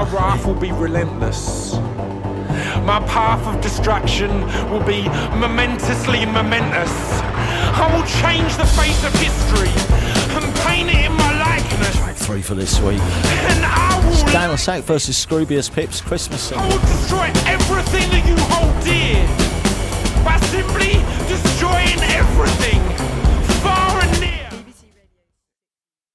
wrath will be relentless. My path of destruction will be momentously momentous. I will change the face of history and paint it in my likeness. Track 3 for this week. And I will... Daniel Sack versus Scroobius Pip's Christmas song. I will destroy everything that you hold